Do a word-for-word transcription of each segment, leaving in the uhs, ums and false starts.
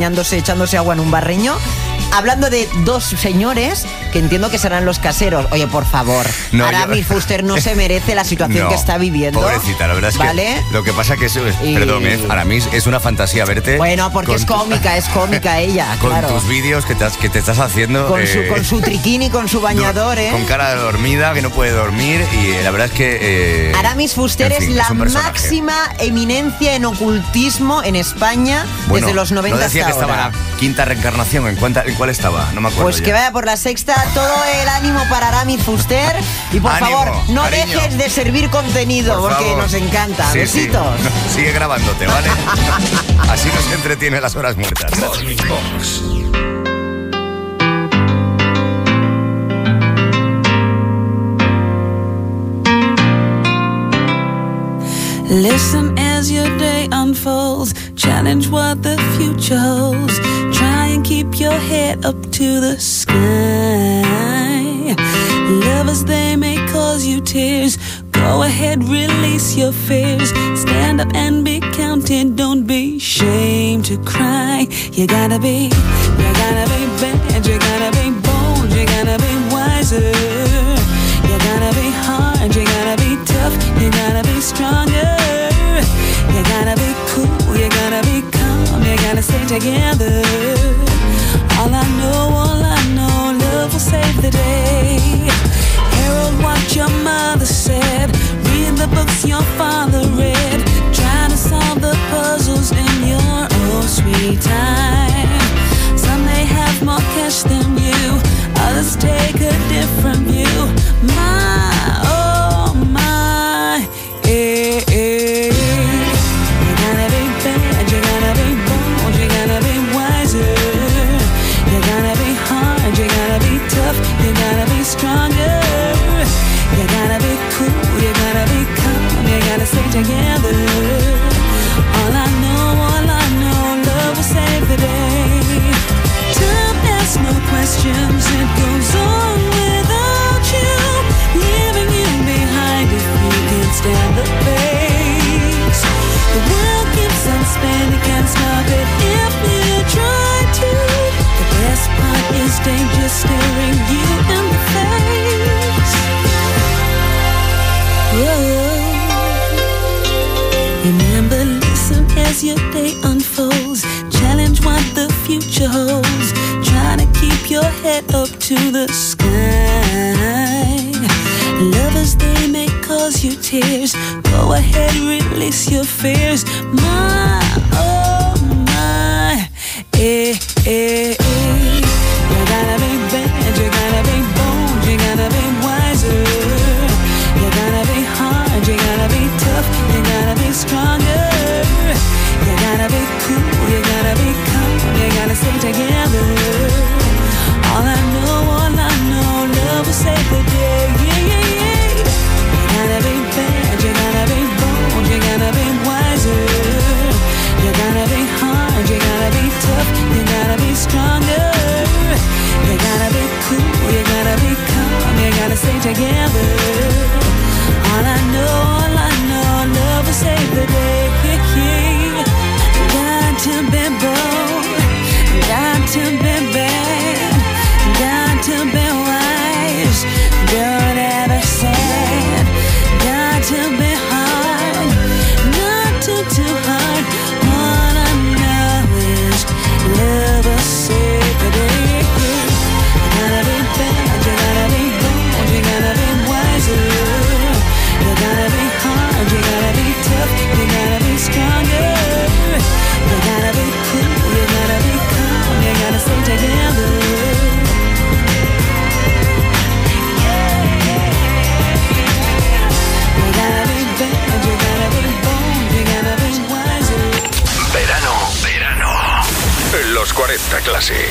bañándose, echándose agua en un barreño. Hablando de dos señores que entiendo que serán los caseros. Oye, por favor, no, Aramis yo... Fuster no se merece la situación no, que está viviendo. Pobrecita, la verdad es ¿vale? que lo que pasa que es, y... perdón, eh, Aramis, es una fantasía verte. Bueno, porque con... es cómica, es cómica ella, con claro. tus vídeos que te, que te estás haciendo. Con, eh... su, con su triquini, con su bañador, ¿eh? Con cara dormida, que no puede dormir y eh, la verdad es que... Eh, Aramis Fuster en fin, es la es máxima eminencia en ocultismo en España bueno, desde los noventa no decía hasta que ahora. Estaba la quinta reencarnación, ¿en, cuánta, ¿en cuál estaba? No me acuerdo. Pues ya. que vaya por la sexta, todo el ánimo para Aramis Fuster y por ánimo, favor, no cariño. dejes de servir contenido por porque favor. nos encanta. Sí, Besitos. Sí. No, sigue grabándote, ¿vale? Así nos entretiene las horas muertas. Morning Box. Listen as your day unfolds. Challenge what the future holds. Try and keep your head up to the sky. Lovers, they may cause you tears. Go ahead, release your fears. Stand up and be counted. Don't be ashamed to cry. You gotta be, you gotta be bad. You gotta be bold. You gotta be wiser. You gotta be hard. You gotta be tough. You gotta be stronger. You gotta be cool, you gotta be calm, you gotta stay together. All I know, all I know, love will save the day. Herald what your mother said, read the books your father read, try to solve the puzzles in your own sweet time. Some may have more cash than you, others take a different view. My, oh my, eh, eh. You gotta be stronger. You gotta be cool. You gotta be calm. You gotta stay together. All I know, all I know, love will save the day. Time asks no questions. It goes on without you, leaving you behind if you can't stand the pace. The world keeps on spinning, can't stop it if you try to. The best part is danger staring you in the face. Whoa. Remember, listen as your day unfolds. Challenge what the future holds. Try to keep your head up to the sky. Lovers, they may cause you tears. Go ahead, release your fears. My, oh my, eh, eh, eh. You gotta be bad, you gotta be bold, you gotta be wiser. You gotta be hard, you gotta be tough, you gotta be stronger. You gotta be cool, you gotta be calm, you gotta stay together. All I know, all I know, love will save the day. Yeah, yeah, yeah. You gotta be bad, you gotta be bold, you gotta be wiser. You gotta be hard, you gotta be tough, you gotta be stronger. You gotta be cool, you gotta be calm, you gotta stay together. All I know, all I know, love will save the day. Got to be bold, got to be bad, got to be wise, don't ever sad. Got to be hard, not too, too hard. All I know is love will save the day. You gotta be bad, you gotta be bold, you gotta be wiser. You gotta be hard, you gotta be tough, you gotta be stronger. You gotta be cool, you gotta be calm, you gotta stay together. You gotta be bad, you gotta be bold, you gotta be wiser. Verano, verano. En los cuarenta Classic.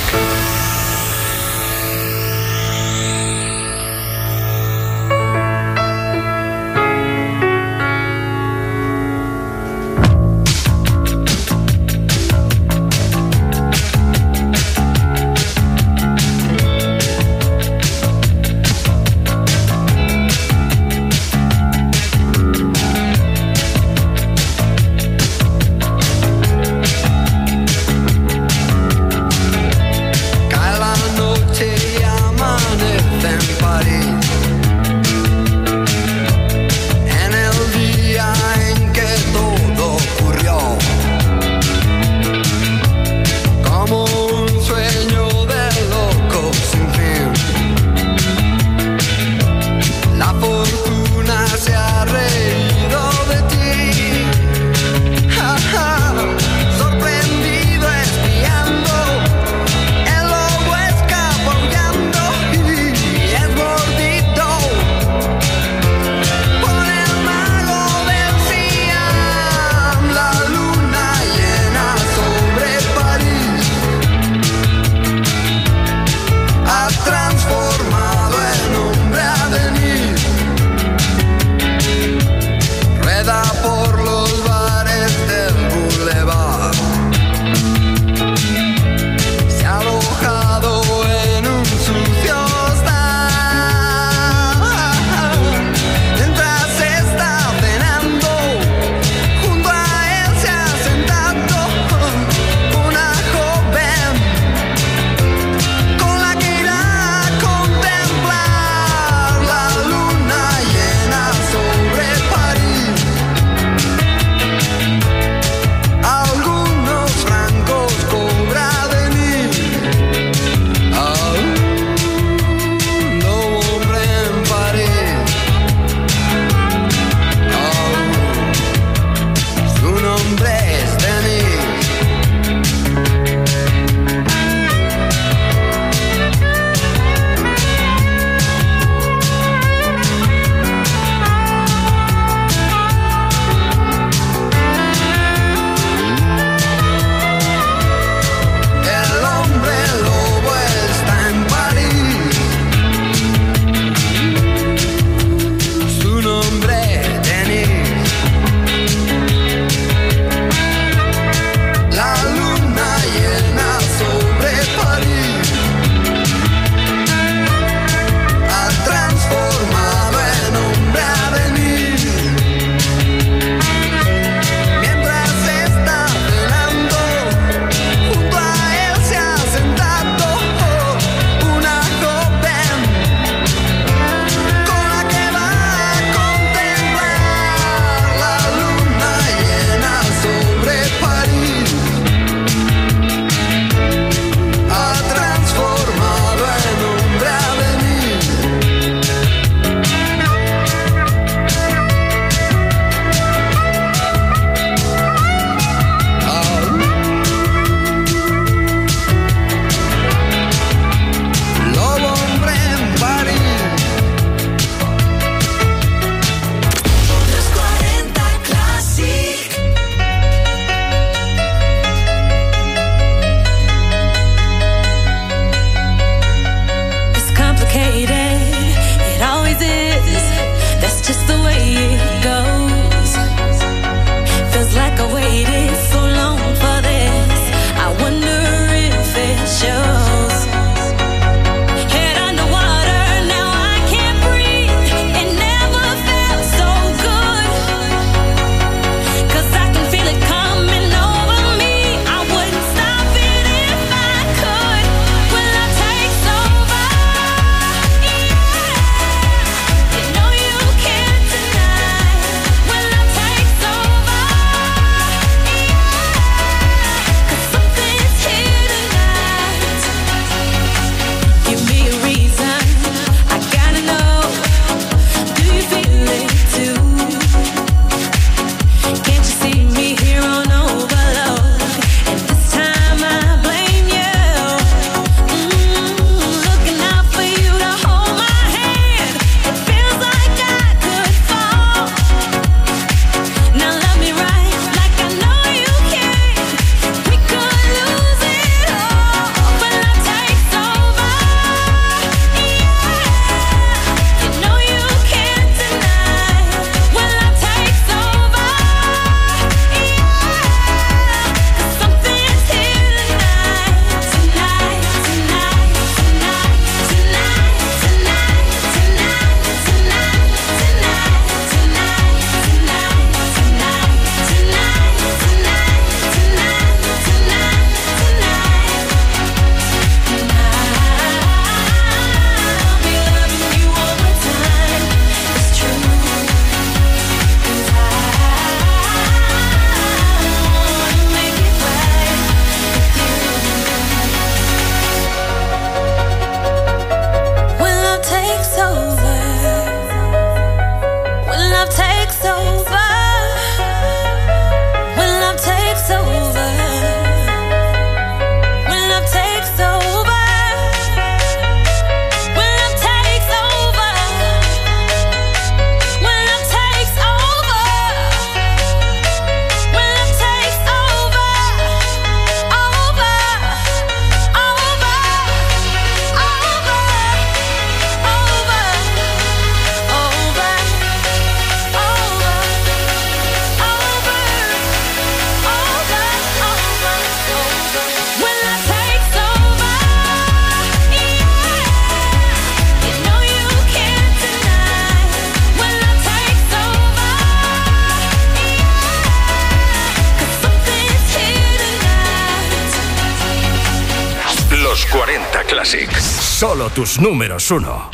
Los cuarenta Classic. Solo tus números uno.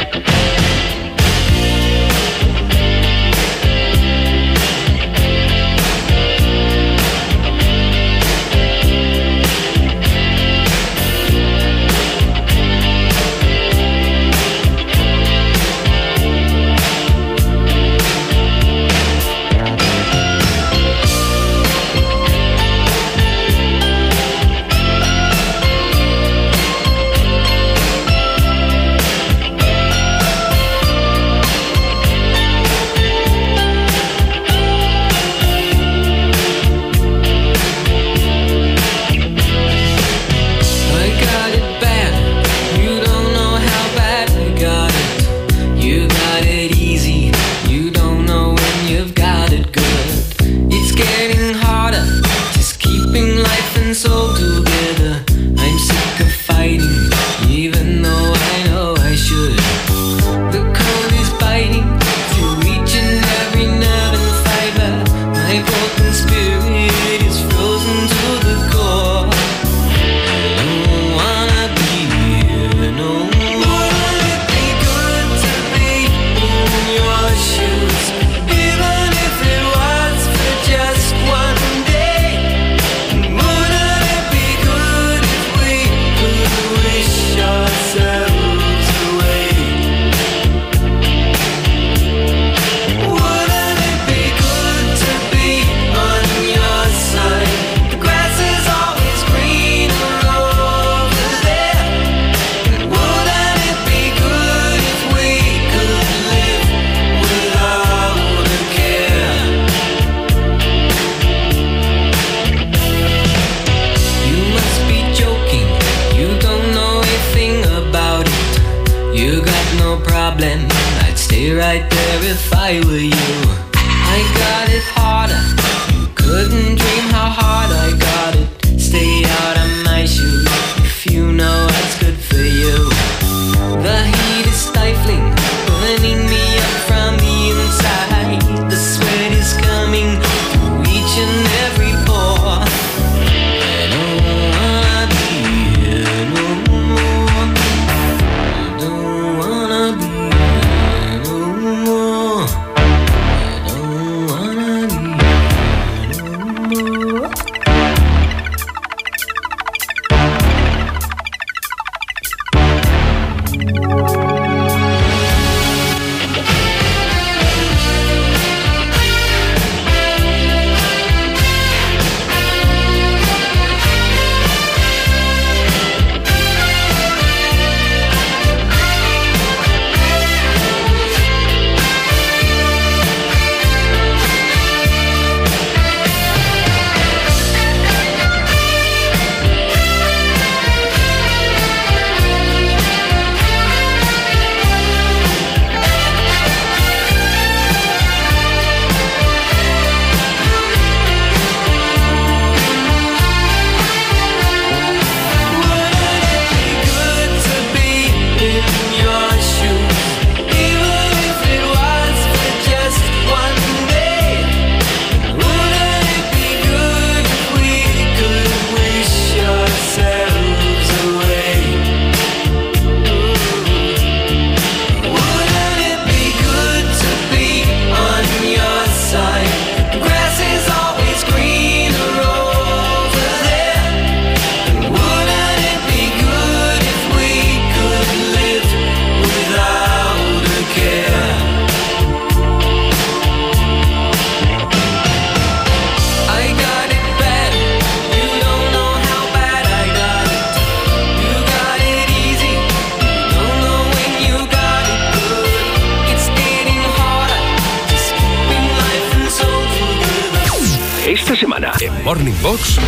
Esta semana en Morning Box.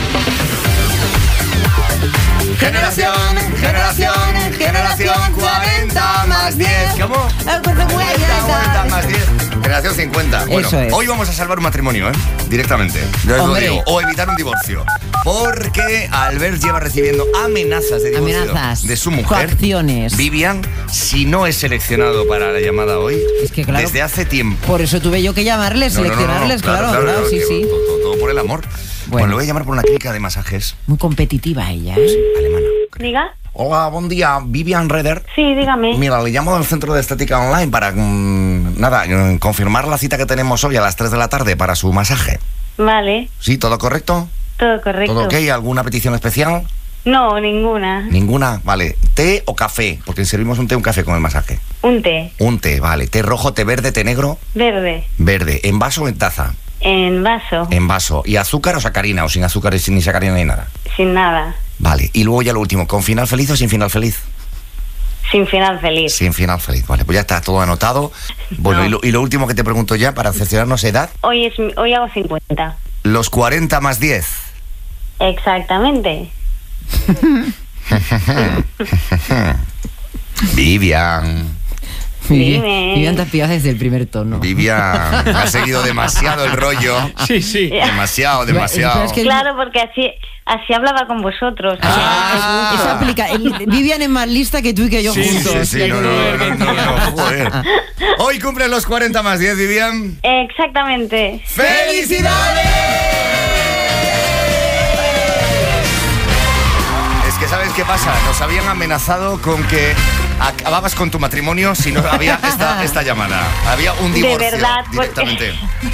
Generación, generación, generación cuarenta más diez. ¿Cómo? cuarenta, cuarenta más diez. Generación cincuenta. Bueno, eso es. Hoy vamos a salvar un matrimonio, ¿eh? Directamente. Ya os lo digo. O evitar un divorcio. Porque Albert lleva recibiendo amenazas de divorcio amenazas, de su mujer. coacciones. Vivian, si no es seleccionado para la llamada hoy, es que, claro, desde hace tiempo. Por eso tuve yo que llamarles, no, seleccionarles, no, no, no, claro, claro, claro, claro, sí, sí. Todo, todo por el amor. Bueno. Bueno, le voy a llamar por una clínica de masajes. Muy competitiva ella, ¿eh? Sí, alemana. Diga. Hola, buen día, Vivian Reder. Sí, dígame. Mira, le llamo del Centro de Estética Online para, mmm, nada, confirmar la cita que tenemos hoy a las tres de la tarde para su masaje. Vale. ¿Sí, todo correcto? Todo correcto. ¿Todo ok? ¿Alguna petición especial? No, ninguna. ¿Ninguna? Vale. ¿Té o café? Porque servimos un té o un café con el masaje. Un té. Un té, vale. ¿Té rojo, té verde, té negro? Verde. Verde. ¿En vaso o en taza? En vaso. En vaso. ¿Y azúcar o sacarina? ¿O sin azúcar y sin ni sacarina ni nada? Sin nada. Vale. Y luego ya lo último, ¿con final feliz o sin final feliz? Sin final feliz. Sin final feliz. Vale, pues ya está todo anotado. Bueno, no. y, lo, y lo último que te pregunto ya, para cerciorarnos edad. Hoy, es, hoy hago cincuenta. Los cuarenta más diez. Exactamente. Vivian. Dime. Vivian te has pillado desde el primer tono. Vivian, ha seguido demasiado el rollo. Sí, sí. Demasiado, demasiado. Es que claro, porque así, así hablaba con vosotros. Ah. Eso aplica. El, Vivian es más lista que tú y que yo sí, juntos. Sí, sí, no, no, no, no, no, joder. Hoy cumplen los cuarenta más diez, Vivian. Exactamente. ¡Felicidades! Es que ¿sabes qué pasa? Nos habían amenazado con que acababas con tu matrimonio si no había esta, esta llamada. Había un divorcio. De verdad, directamente.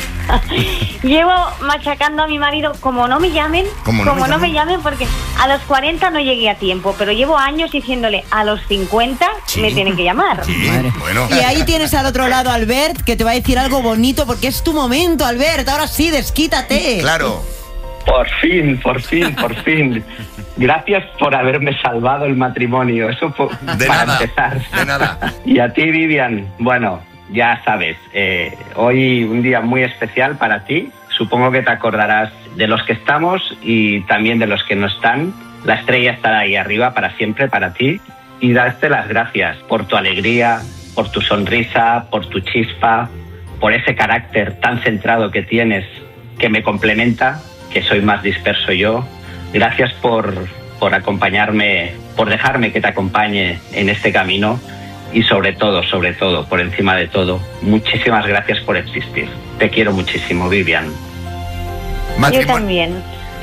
Llevo machacando a mi marido, como no me llamen, como no, como me, no llamen? me llamen, porque a los cuarenta no llegué a tiempo, pero llevo años diciéndole, a los cincuenta sí. me tienen que llamar. Sí, bueno. Y ahí tienes al otro lado a Albert, que te va a decir algo bonito, porque es tu momento, Albert. Ahora sí, desquítate. Claro. Por fin, por fin, por fin. Gracias por haberme salvado el matrimonio. Eso por, de para nada, empezar. De nada. Y a ti, Vivian, bueno, ya sabes, eh, hoy un día muy especial para ti. Supongo que te acordarás de los que estamos y también de los que no están. La estrella estará ahí arriba para siempre, para ti. Y darte las gracias por tu alegría, por tu sonrisa, por tu chispa, por ese carácter tan centrado que tienes, que me complementa, que soy más disperso yo. Gracias por, por acompañarme, por dejarme que te acompañe en este camino y sobre todo, sobre todo, por encima de todo, muchísimas gracias por existir. Te quiero muchísimo, Vivian. Matrimonio. Yo también.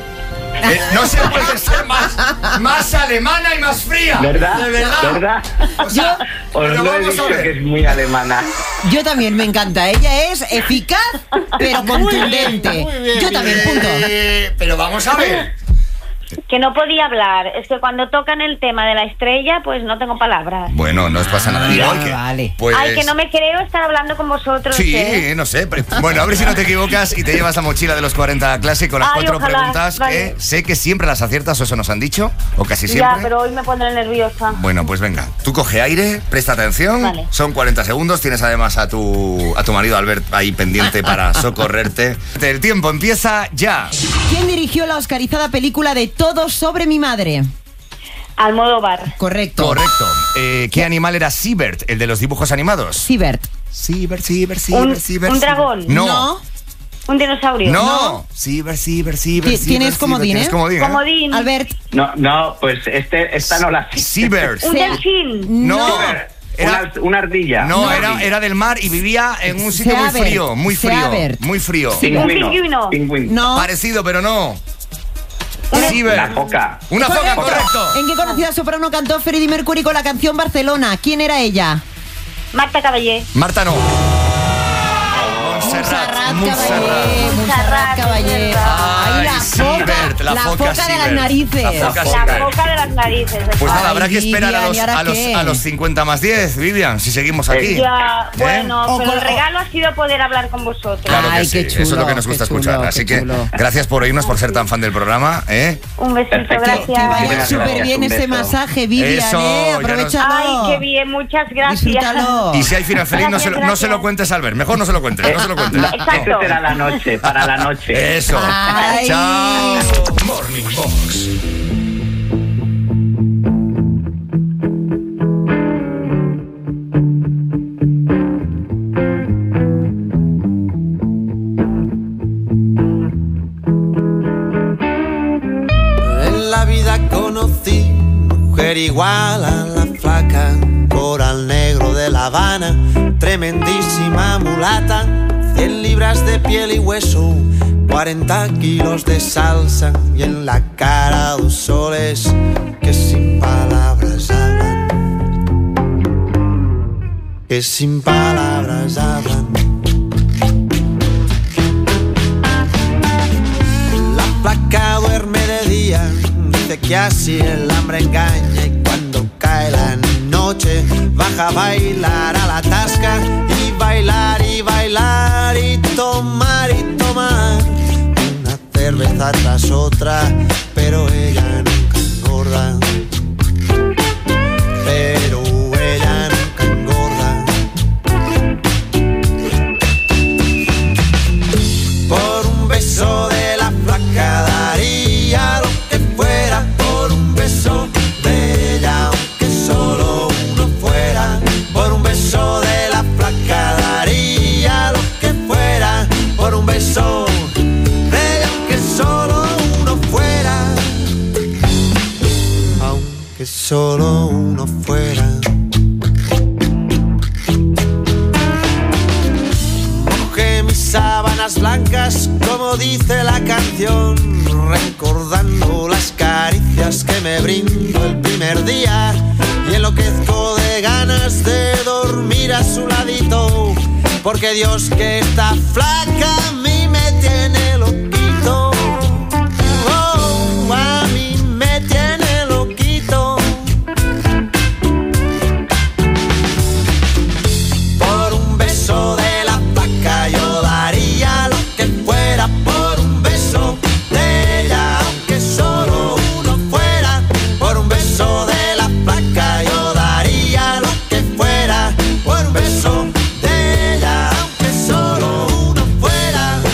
Eh, no se puede ser más, más alemana y más fría. ¿Verdad? De verdad. ¿Verdad? O sea, Os lo he dicho que es muy alemana. Yo también, me encanta. Ella es eficaz, pero contundente. Muy bien, muy bien, Yo también, punto. Eh, pero vamos a ver. Que no podía hablar. Es que cuando tocan el tema de la estrella, pues no tengo palabras. Bueno, no os pasa nada. Ah, Ay, que, vale. Pues... Ay, que no me creo estar hablando con vosotros. Sí, ¿eh? no sé. Pero, bueno, a ver si no te equivocas y te llevas la mochila de los cuarenta Classic con las Ay, cuatro ojalá, preguntas vale. que sé que siempre las aciertas, o eso nos han dicho, o casi siempre. Ya, pero hoy me pondré nerviosa. Bueno, pues venga, tú coge aire, presta atención. Vale. Son cuarenta segundos, tienes además a tu, a tu marido Albert ahí pendiente para socorrerte. El tiempo empieza ya. ¿Quién dirigió la oscarizada película de Todo sobre mi madre? Almodóvar. Correcto. Correcto. Eh, ¿Qué animal era Siebert, el de los dibujos animados? Siebert. Siebert, Siebert, Un, Siebert, Siebert. un dragón. No. No. Un dinosaurio. No. Siebert, Siebert, Siebert. Ti- ¿tienes comodín, Tienes eh? comodín, ¿eh? Comodín. Albert. No, no, pues este, esta no la sé. Siebert. Un Sea- delfín. No. Siebert. Era- Una, una ardilla. No, Una era, ardilla. era del mar y vivía en un sitio muy Seabert. frío, muy frío, Seabert. muy frío. Pingüino. Un pingüino. Pingüino. No. Parecido, pero no. Una- Siebert. La foca. Una foca, correcto. ¿En qué conocida soprano cantó Freddie Mercury con la canción Barcelona? ¿Quién era ella? Marta Caballé. Marta no. Montserrat. Caballé. Montserrat Caballé. Ahí la Ay, foca, Siebert, la la foca foca de las Siebert. narices. La foca La Siebert. boca de las narices. Pues nada, Ay, habrá que esperar a Vivian, los, ¿y ahora a, los, qué? a los cincuenta más diez, Vivian, si seguimos aquí. Ya, ¿Eh? bueno, O pero con- el regalo ha sido poder hablar con vosotros. Claro que Ay, sí, qué chulo, eso es lo que nos qué gusta chulo, escuchar. qué Así que chulo. gracias por oírnos, por ser tan fan del programa. ¿eh? Un besito, Perfecto. gracias. Que vaya Gracias, súper bien un ese beso. masaje, Vivian, Eso, ¿eh? ya nos- Aprovechalo. Ay, qué bien, muchas gracias. Disfrútalo. Y si hay final feliz, no se, lo, no se lo Gracias. cuentes, Albert. Mejor no se lo cuentes, no se lo cuentes. Exacto. Esta será la noche, para la noche. Eso. Ay. Chao. Morning Box. En la vida conocí mujer igual a la flaca, coral negro de La Habana, tremendísima mulata, cien libras de piel y hueso, cuarenta kilos de salsa y en la cara dos soles que sin palabras que sin palabras hablan. La flaca duerme de día, dice que así el hambre engaña, y cuando cae la noche baja a bailar a la tasca, y bailar y bailar y tomar y tomar una cerveza tras otra, pero ella nunca engorda. Pero ella nunca engorda. Por un beso de la flaca daría lo que fuera, por un beso de ella, aunque solo uno fuera. Por un beso de la flaca daría lo que fuera, por un beso de ella, aunque solo uno fuera. Aunque solo uno fuera. Mojé mis sábanas blancas, como dice la canción, recordando las caricias que me brindó el primer día, y enloquezco de ganas de dormir a su ladito, porque Dios que está flaca a mí me tiene loquito. Oh, a mí me tiene loquito. Por un beso de la flaca yo daría lo que fuera, por un beso de ella, aunque solo uno fuera. Por un beso de la flaca yo daría lo que fuera, por un beso de ella, aunque solo uno fuera.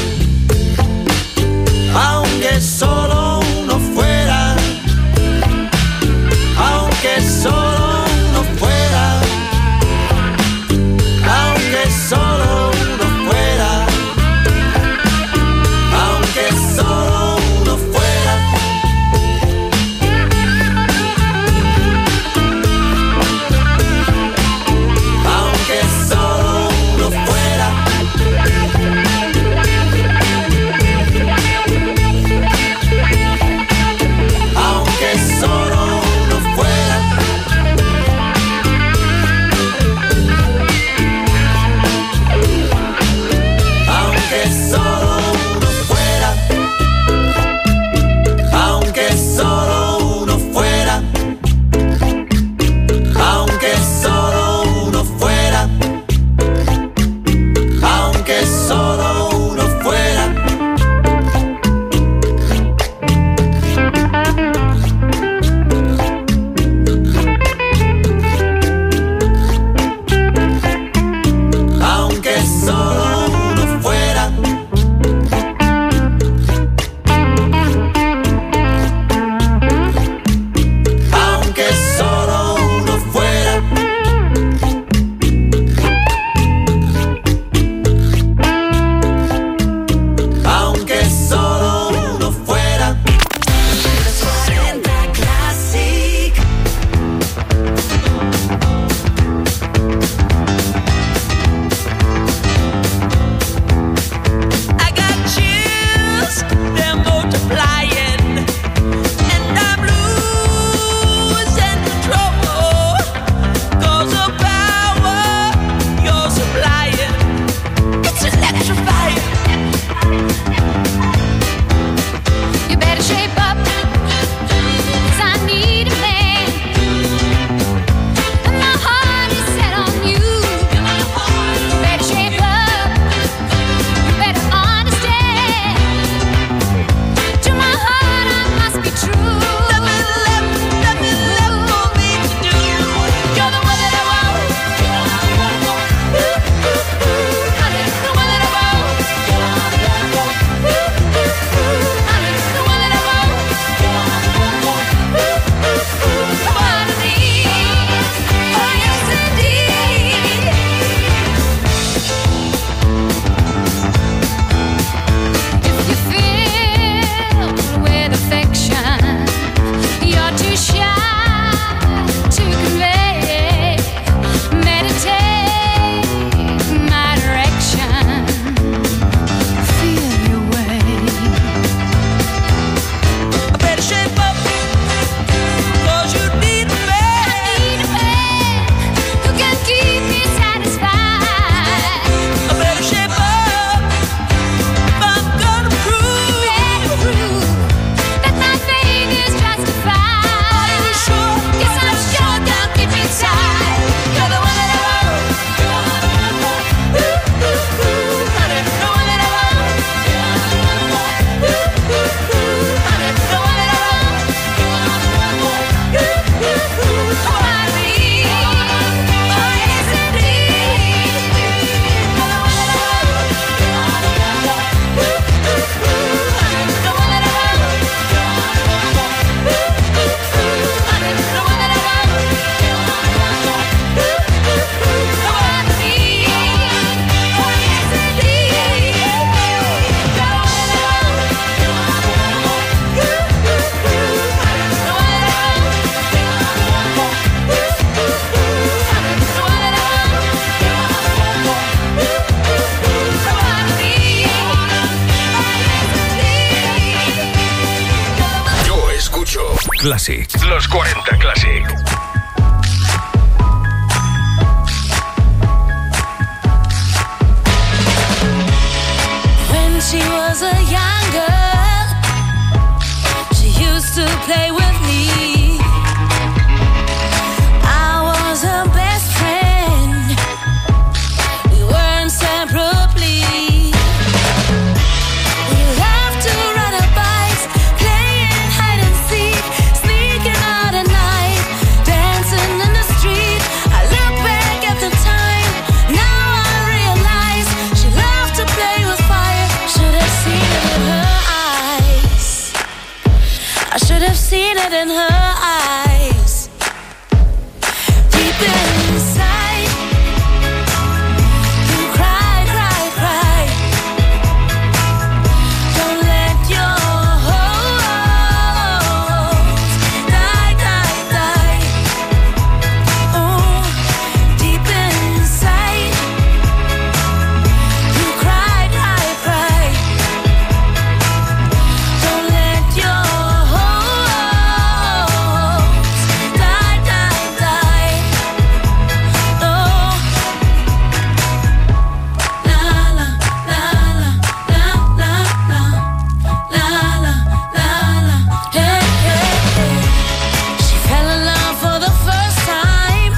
Classic. Los cuarenta Classic. When she was a young girl, she used to play with me. I was her best friend. We were inseparably. We loved to ride our bikes, playing hide and seek, sneaking out at night, dancing in the street. I look back at the time, now I realize she loved to play with fire. Should have seen it in her eyes. I should have seen it in her eyes. Deep inside, you cry, cry, cry. Don't let your hopes die, die, die. Oh, deep inside, you cry, cry, cry. Don't let your hopes die, die, die. No. La la la la la la la la la la la. Hey, hey, hey. She fell in love for the first time.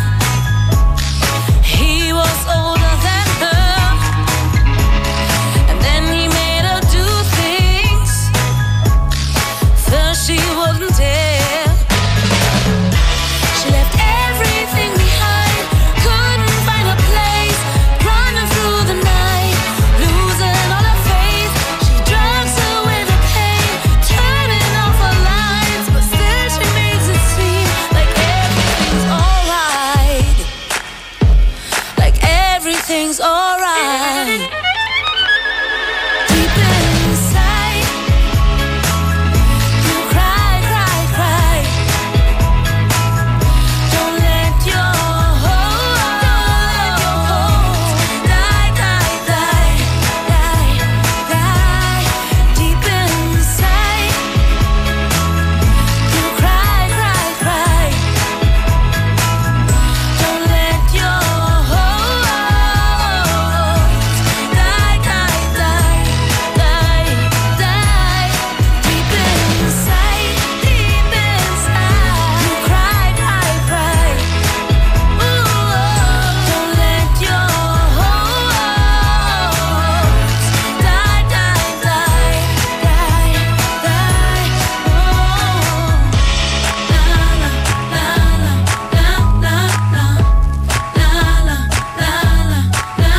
He was older than her, and then he made her do things first she wouldn't dare. She left everything behind, couldn't find a place, running through the night, losing all her faith. She drugs away the pain, turning off her lights, but still she makes it seem like everything's alright, like everything's alright. Deep inside, you cry, cry, cry. Don't let your hopes die, die, die, die, die. Deep inside, you cry, cry, cry. Don't let your hopes die, die, die, die, die. Deep inside, deep inside, you cry, cry, cry. Ooh, don't let your hopes die, die, die, die, die. Oh, la la la la la la la la la la.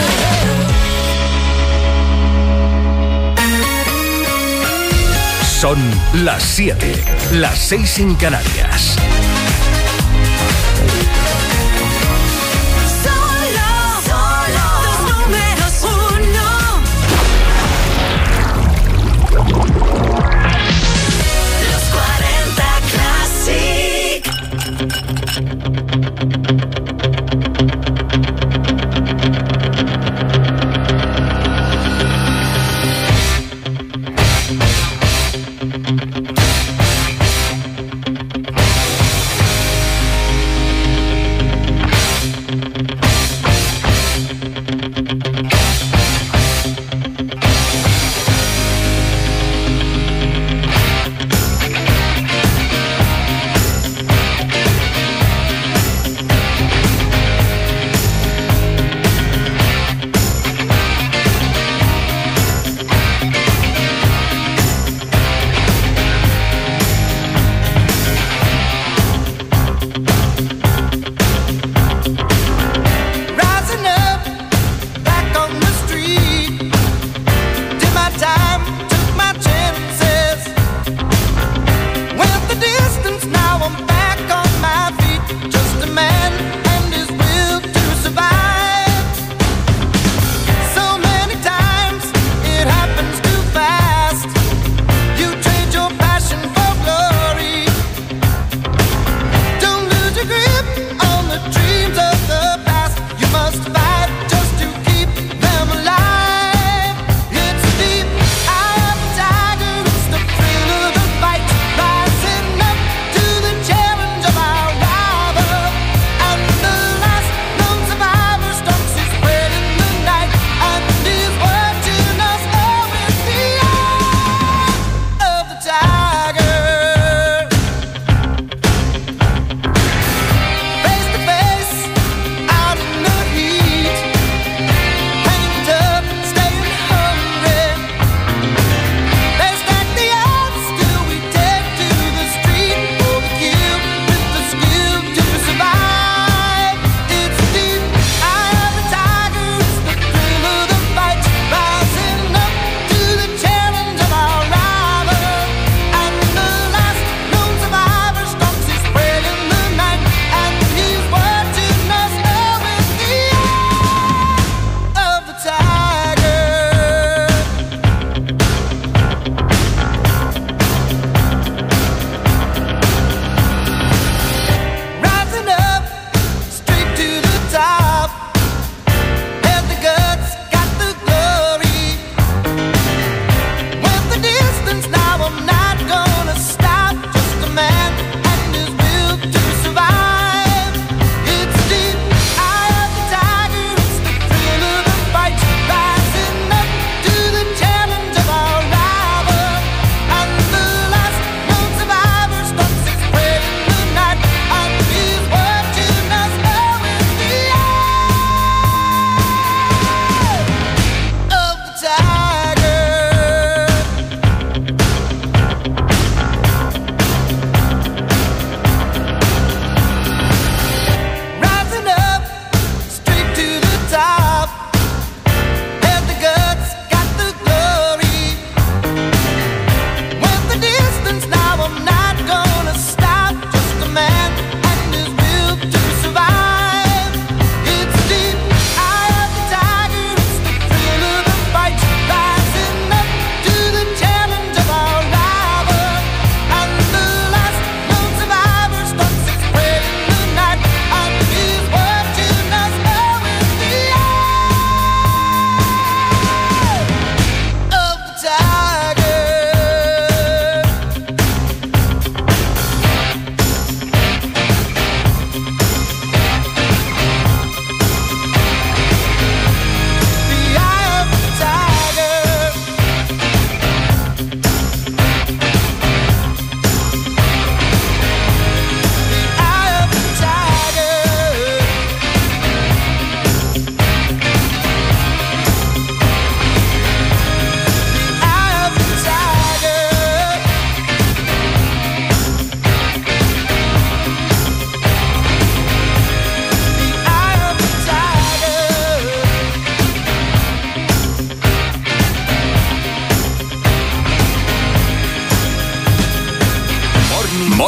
Son las siete, las seis en Canarias. Solo, solo, los números uno. Los cuarenta Classic.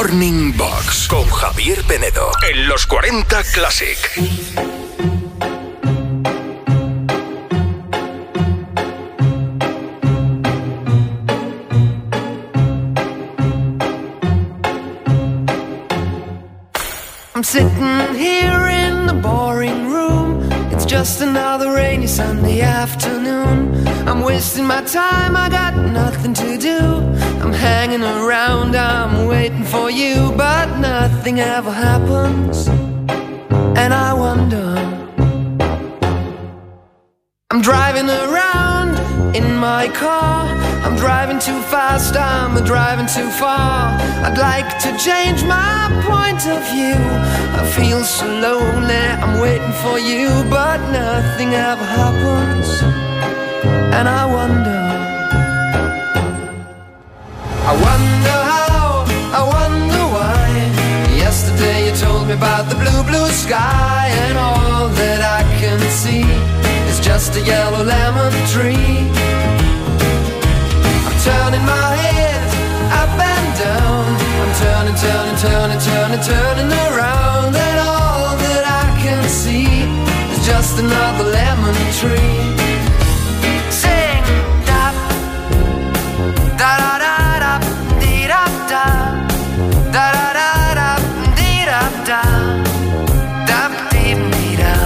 Morning Box con Javier Penedo en los cuarenta Classic. I'm sitting here in the boring room. It's just another rainy Sunday afternoon. I'm wasting my time, I got nothing to do. I'm hanging around, I'm waiting for you, but nothing ever happens. And I wonder, I'm driving around in my car. I'm driving too fast, I'm driving too far. I'd like to change my point of view. I feel so lonely, I'm waiting for you, but nothing ever happens. And I wonder, I wonder how, I wonder why. Yesterday you told me about the blue, blue sky, and all that I can see is just a yellow lemon tree. Turning my head up and down. I'm turning, turning, turning, turning, turning around. And all that I can see is just another lemon tree. Sing da da da da da dee da da da da da da dee da da da dee dee da.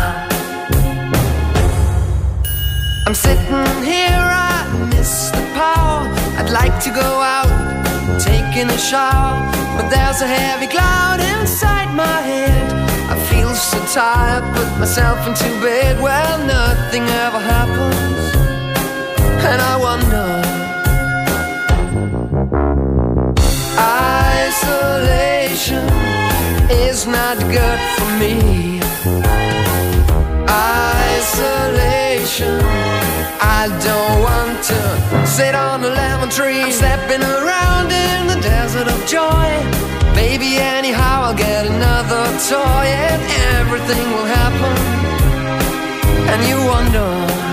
I'm sitting here, I miss the power. I'd like to go out, taking a shower, but there's a heavy cloud inside my head. I feel so tired, put myself into bed. Well, nothing ever happens, and I wonder. Isolation is not good for me. Isolation, I don't want to sit on a lemon tree. I'm stepping around in the desert of joy. Maybe anyhow I'll get another toy, and everything will happen. And you wonder,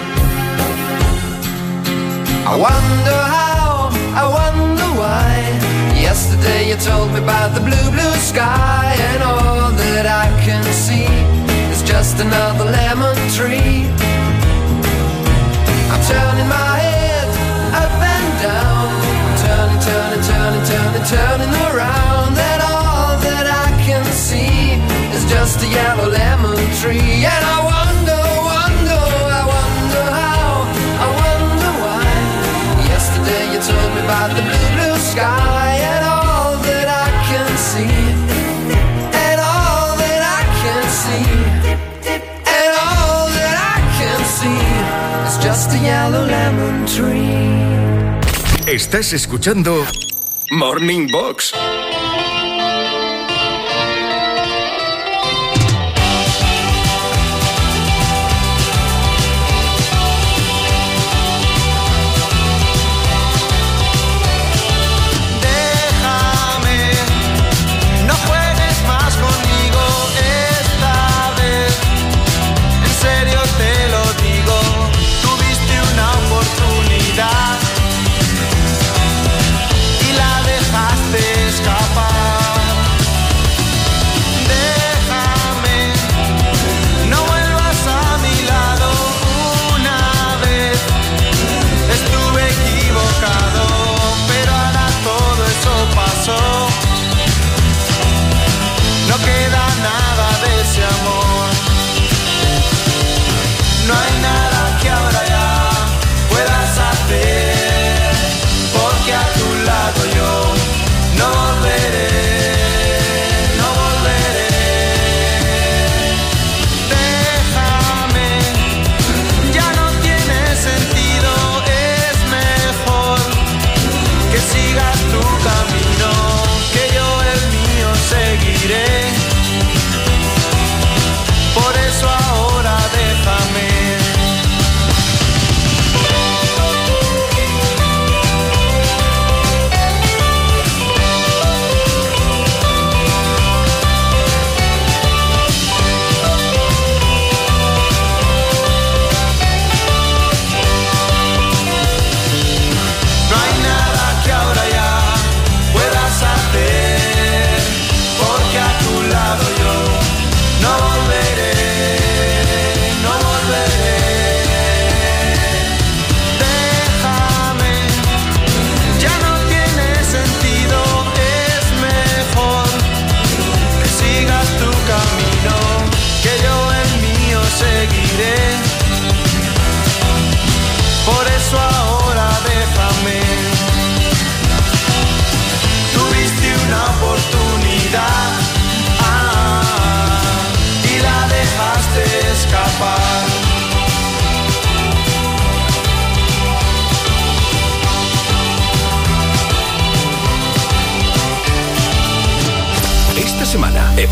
I wonder how, I wonder why. Yesterday you told me about the blue, blue sky, and all that I can see is just another lemon tree. I'm turning my head up and down. I'm turning, turning, turning, turning, turning around. And all that I can see is just a yellow lemon tree. And I wonder, wonder, I wonder how, I wonder why. Yesterday you told me about the blue, blue sky, and all that I can see, and all that I can see, and all that I can see. Just a yellow lemon tree. Estás escuchando Morning Box. Y la dejaste escapar.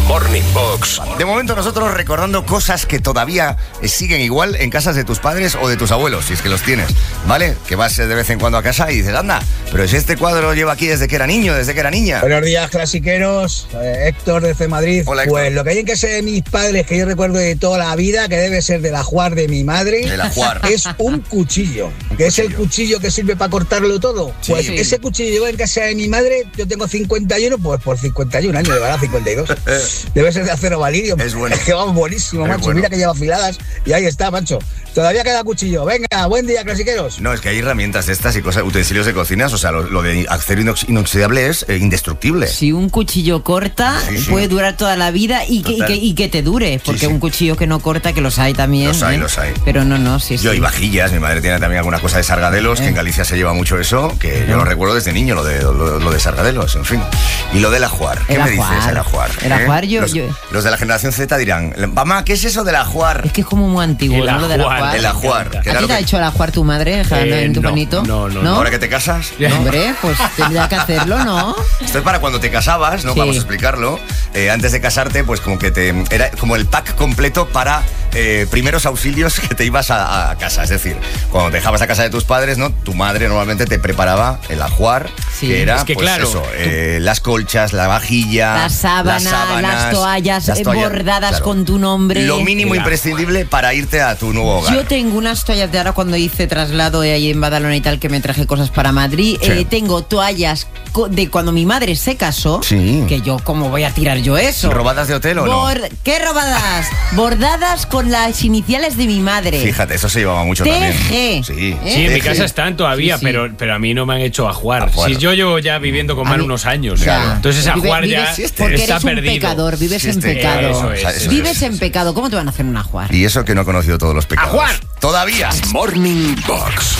Morning Box. De momento nosotros recordando cosas que todavía siguen igual en casas de tus padres o de tus abuelos, si es que los tienes, ¿vale? Que vas de vez en cuando a casa y dices, anda, pero si este cuadro lleva aquí desde que era niño, desde que era niña. Buenos días, clasiqueros. Eh, Héctor desde Madrid. Hola, Héctor. Pues lo que hay en casa de mis padres, que yo recuerdo de toda la vida, que debe ser del ajuar de mi madre, El ajuar. es un cuchillo, Un que es el cuchillo. cuchillo que sirve para cortarlo todo. Sí. Pues Sí. ese cuchillo llevo en casa de mi madre, yo tengo cincuenta y uno, pues por cincuenta y un años, de verdad, cincuenta y dos. Debe ser de acero valirio. Es bueno. Es que vamos, buenísimo, Es macho. bueno. Mira que lleva afiladas y ahí está, macho. Todavía queda cuchillo. Venga, buen día, clasiqueros. No, es que hay herramientas estas y cosas, utensilios de cocinas, o sea, lo, lo de acero inox- inoxidable es eh, indestructible. Si un cuchillo corta, Sí, sí. puede durar toda la vida y que, y Total. que, y que te dure. Porque Sí, sí. un cuchillo que no corta, que los hay también. Los hay, ¿eh? los hay. Pero no, no, sí, Yo sí. y vajillas, mi madre tiene también alguna cosa de sargadelos, que en Galicia se lleva mucho eso, que yo lo recuerdo desde niño, lo de, lo, lo de sargadelos, en fin. Y lo del ajuar, ¿qué El me ajuar. dices, el ajuar? El ajuar, yo- Los, yo- los de la generación Z dirán, mamá, ¿qué es eso del ajuar? Es que es como muy antiguo, El ¿no? Lo del ajuar. ajuar. El ajuar. que ¿A era ti lo te ha que- hecho el ajuar tu madre, Jaime, Eh, en tu no, bonito? no, no, no. Ahora que te casas, Hombre, pues tendría que hacerlo, ¿no? esto es para cuando te casabas, ¿no? Sí. Vamos a explicarlo. Eh, antes de casarte, pues como que te era como el pack completo para eh, primeros auxilios que te ibas a, a casa. Es decir, cuando te dejabas a casa de tus padres, ¿no? Tu madre normalmente te preparaba el ajuar, Sí. que era Es que pues claro, eso, eh, las colchas, la vajilla, Las sábanas, las toallas, las eh, bordadas claro. con tu nombre. Lo mínimo El imprescindible para irte a tu nuevo hogar. Yo tengo unas toallas de ahora cuando hice traslado eh, ahí en Badalona y tal, que me traje cosas para Madrid. Sí. Eh, tengo toallas co- de cuando mi madre se casó. Sí. Que yo, ¿cómo voy a tirar yo eso? ¿Robadas de hotel o no? Bor- ¿Qué robadas? Bordadas con las iniciales de mi madre. Fíjate, eso se llevaba mucho T también. G. Sí. ¿Eh? Sí, en mi T G. casa están todavía, Sí, sí. Pero, pero a mí no me han hecho ajuar. Ajuar. Si yo llevo ya viviendo con A Mar mí- unos años. Ya. Entonces Vive- ajuar ya vives- este, porque está eres un perdido. pecador, vives Sí, en este, pecado. eso es, eso vives es. en pecado. ¿Cómo te van a hacer un ajuar? Y eso que no he conocido todos los pecados. ¡Ajuar! Todavía. Morning Box.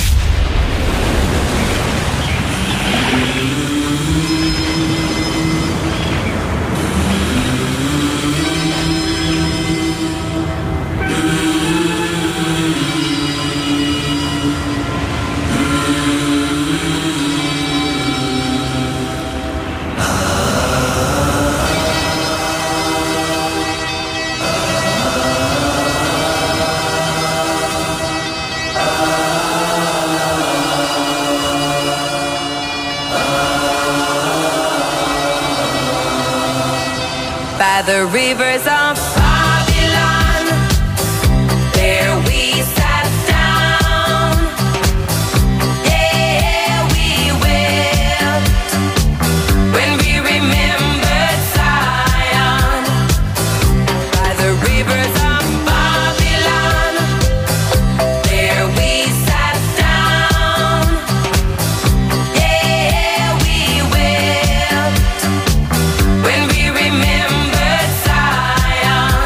By the rivers of Babylon, there we sat down. Yeah, we wept when we remembered Zion. By the rivers of Babylon, there we sat down. Yeah, we wept when we remembered Zion.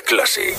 Classic.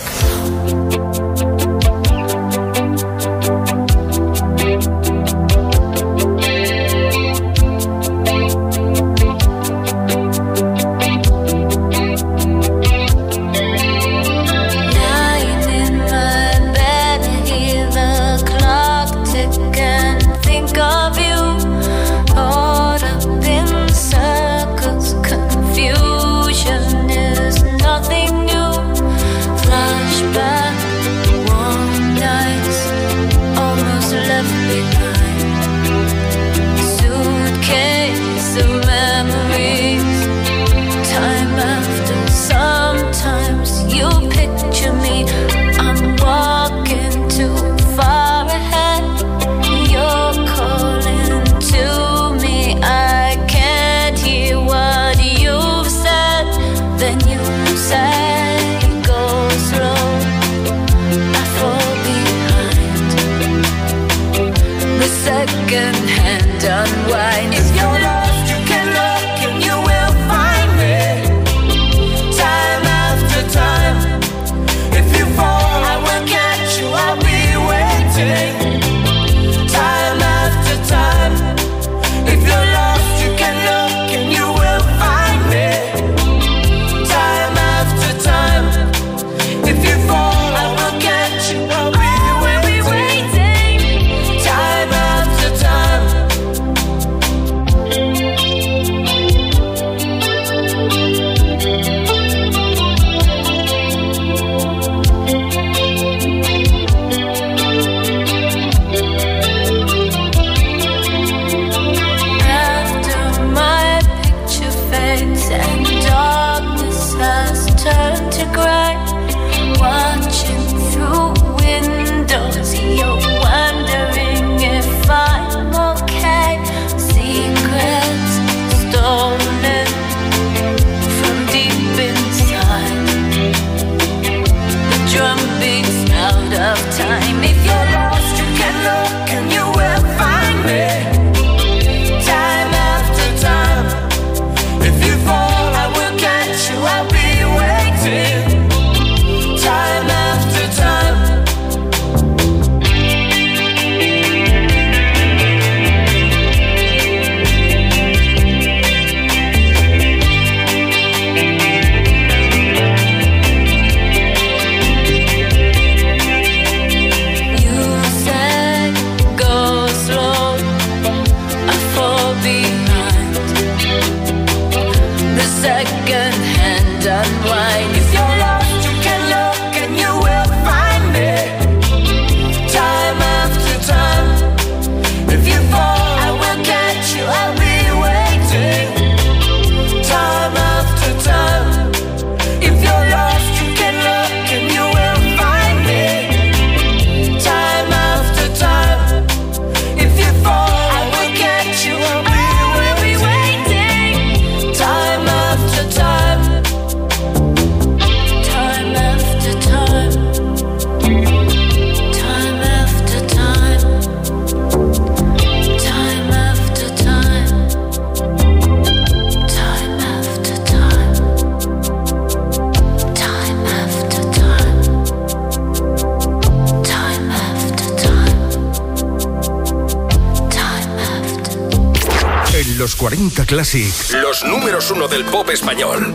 Los cuarenta Classic. Los números uno del pop español.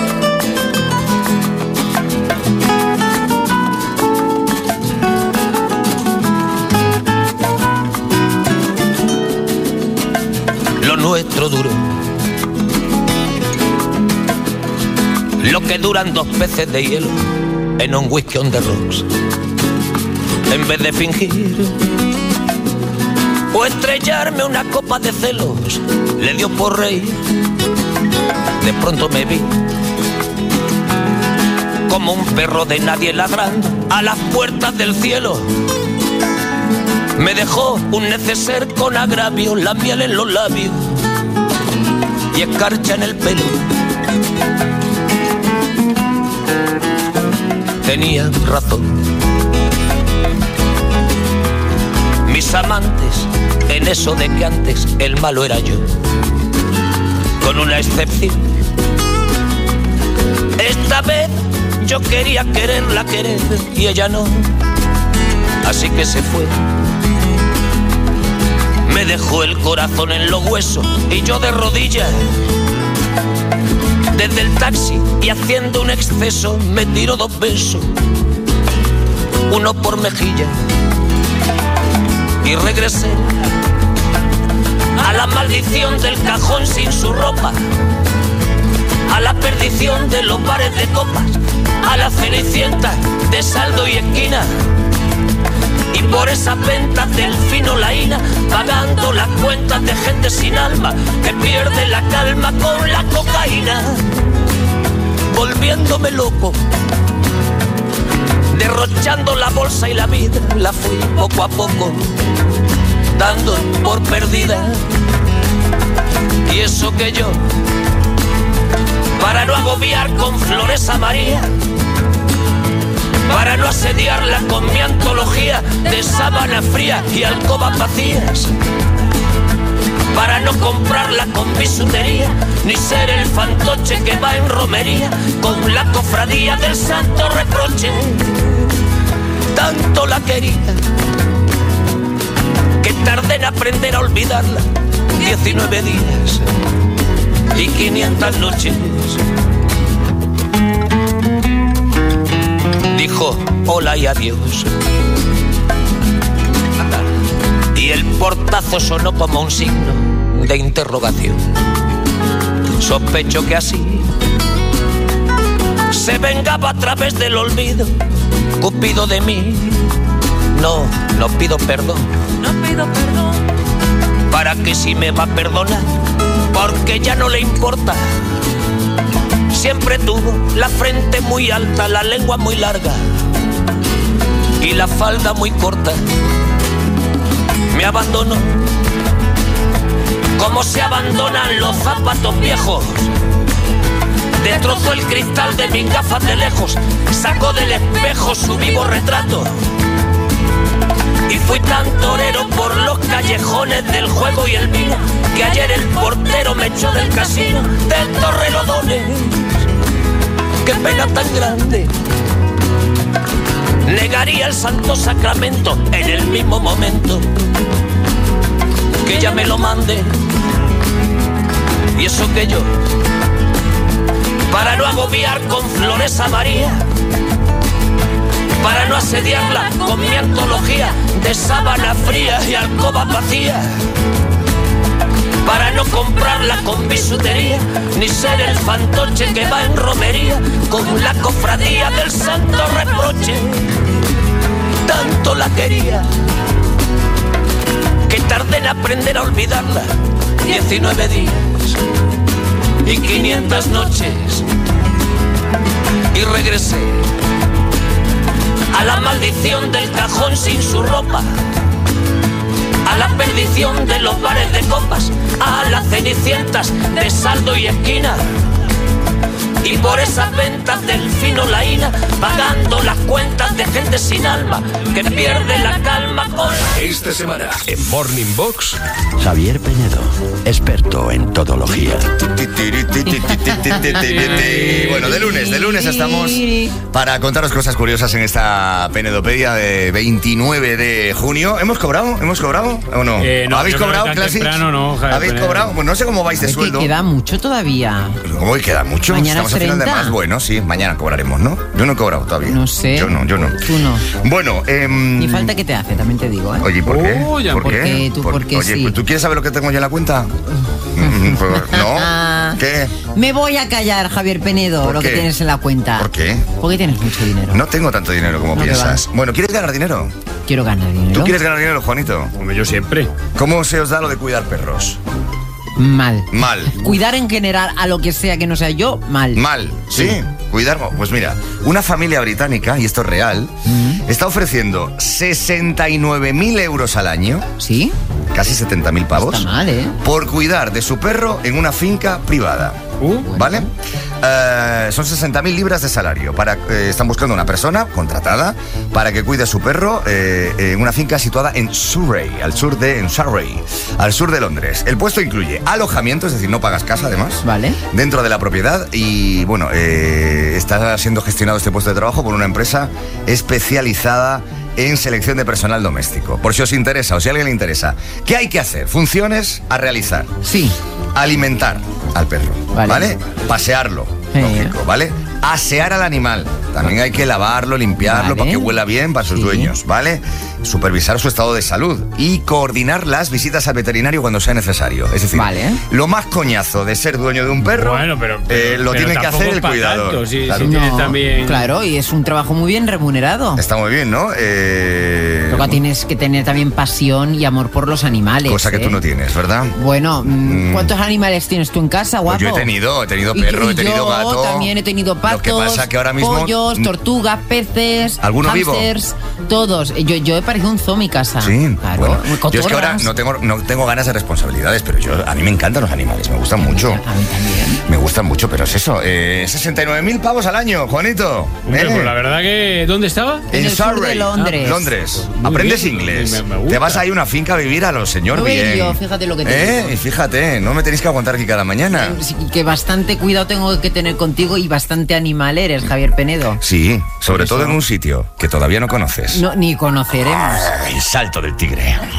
Lo nuestro duro. Lo que duran dos peces de hielo en un whisky on the rocks. En vez de fingir o estrellarme una copa de celos, le dio por reír. De pronto me vi como un perro de nadie ladrando a las puertas del cielo. Me dejó un neceser con agravio, la miel en los labios y escarcha en el pelo. Tenía razón. Mis amantes, en eso de que antes el malo era yo, con una excepción. Esta vez Yo quería quererla querer y ella no, así que se fue. Me dejó el corazón en los huesos y yo de rodillas. Desde el taxi y haciendo un exceso me tiró dos besos, uno por mejilla, y regresé a la maldición del cajón sin su ropa, a la perdición de los bares de copas, a la cenicienta de saldo y esquina, y por esas ventas del fino laína, pagando las cuentas de gente sin alma que pierde la calma con la cocaína, volviéndome loco, derrochando la bolsa y la vida, la fui poco a poco dando por perdida. Y eso que yo, para no agobiar con flores a María, para no asediarla con mi antología de sábana fría y alcobas vacías, para no comprarla con bisutería, ni ser el fantoche que va en romería con la cofradía del santo reproche. Tanto la quería que tardé en aprender a olvidarla, diecinueve días y quinientas noches. Dijo hola y adiós, y el portazo sonó como un signo de interrogación. Sospecho que así se vengaba a través del olvido, Cupido de mí. No, no pido perdón, no pido perdón, para que si me va a perdonar, porque ya no le importa. Siempre tuvo la frente muy alta, la lengua muy larga y la falda muy corta. Me abandonó como se abandonan los zapatos viejos. Destrozó el cristal de mis gafas de lejos, sacó del espejo su vivo retrato. Y fui tan torero por los callejones del juego y el vino, que ayer el portero me echó del casino del Torrelodones. Qué pena tan grande, negaría el santo sacramento en el mismo momento que ella me lo mande. Y eso que yo, para no agobiar con flores a María, para no asediarla con mi antología de sábana fría y alcobas vacías, para no comprarla con bisutería, ni ser el fantoche que va en romería con la cofradía del santo reproche. Tanto la quería que tardé en aprender a olvidarla, diecinueve días y quinientas noches. Y regresé a la maldición del cajón sin su ropa, a la perdición de los bares de copas, a las cenicientas de saldo y esquina, y por esas ventas del fino laína, pagando las cuentas de gente sin alma que pierde la calma con... Esta semana en Morning Box, Javier Penedo, experto en todología. Bueno, de lunes, de lunes estamos para contaros cosas curiosas en esta Penedopedia de veintinueve de junio. ¿Hemos cobrado? ¿Hemos cobrado o no? Eh, no ¿Habéis yo creo cobrado, que tan Classic? temprano no, Javier ¿Habéis Penedo. cobrado? Pues no sé cómo vais de Es que sueldo. queda mucho todavía. ¿Cómo que queda mucho? Mañana Estamos a final de treinta. más. Bueno, sí, mañana cobraremos, ¿no? Yo no he cobrado todavía. No sé. Yo no, yo no. Tú no. Bueno, eh... Ni falta que te hace, también te digo, ¿eh? Oye, ¿por qué? Oh, ya. ¿Por Porque qué? tú, Por- porque Oye, sí. pues, ¿tú quieres saber lo que tengo yo en la cuenta? Mm, pues, ¿no? ¿Qué? Me voy a callar, Javier Penedo, ¿Por lo qué? que tienes en la cuenta. ¿Por qué? Porque tienes mucho dinero. No tengo tanto dinero como No, que piensas. Bueno, ¿quieres ganar dinero? Quiero ganar dinero. ¿Tú quieres ganar dinero, Juanito? Hombre, yo siempre. ¿Cómo se os da lo de cuidar perros? Mal. Mal. Cuidar en general a lo que sea que no sea yo, mal. Mal, ¿sí? Cuidar, pues mira, una familia británica, y esto es real, está ofreciendo sesenta y nueve mil euros al año ¿Sí? casi setenta mil pavos. Está mal, ¿eh? Por cuidar de su perro en una finca privada. Uh, ¿Vale? Uh, son sesenta mil libras de salario. Para, eh, están buscando una persona contratada para que cuide a su perro eh, en una finca situada en Surrey, al sur de en Surrey, al sur de Londres. El puesto incluye alojamiento, es decir, no pagas casa además, vale, dentro de la propiedad y bueno, eh, está siendo gestionado este puesto de trabajo por una empresa especializada en selección de personal doméstico. Por si os interesa o si a alguien le interesa, ¿qué hay que hacer? Funciones a realizar. Sí. Alimentar al perro, ¿vale? ¿vale? Pasearlo, sí, lógico, ¿vale? Asear al animal. También hay que lavarlo, limpiarlo, vale, para que huela bien para sus sí. dueños, ¿vale? Supervisar su estado de salud y coordinar las visitas al veterinario cuando sea necesario. Es decir, vale. lo más coñazo de ser dueño de un perro, bueno, pero, pero, eh, lo pero tiene que hacer el cuidador. Tanto, si, claro. si No, también... claro, y es un trabajo muy bien remunerado. Está muy bien, ¿no? Eh... Luego tienes que tener también pasión y amor por los animales. Cosa que ¿eh? tú no tienes, ¿verdad? Bueno, ¿cuántos mm. animales tienes tú en casa, guapo? Pues yo he tenido, he tenido perro, y, y he tenido yo gato. También he tenido patos, lo que pasa que ahora mismo, pollos, tortugas, peces, ¿alguno hamsters, vivo? Todos. Yo, yo he parecido un zoo en mi casa. Sí, claro. Bueno, Cotorras. yo es que ahora no tengo, no tengo ganas de responsabilidades, pero yo a mí me encantan los animales, me gustan mucho. A mí también. Me gustan mucho, pero es eso, eh, sesenta y nueve mil pavos al año, Juanito. Hombre, ¿eh? Pues la verdad que... ¿Dónde estaba? En, en el sur Surrey, de Londres. Ah, Londres. Muy Aprendes bien, inglés. me, me te vas a ir a una finca a vivir a lo señor No bien. yo, fíjate lo que te ¿Eh? digo. Y fíjate, no me tenéis que aguantar aquí cada mañana. Sí, que bastante cuidado tengo que tener contigo y bastante animal eres, Javier Penedo. Sí, sobre Por todo eso. en un sitio que todavía no conoces. No, ni conoceremos. El Salto del Tigre.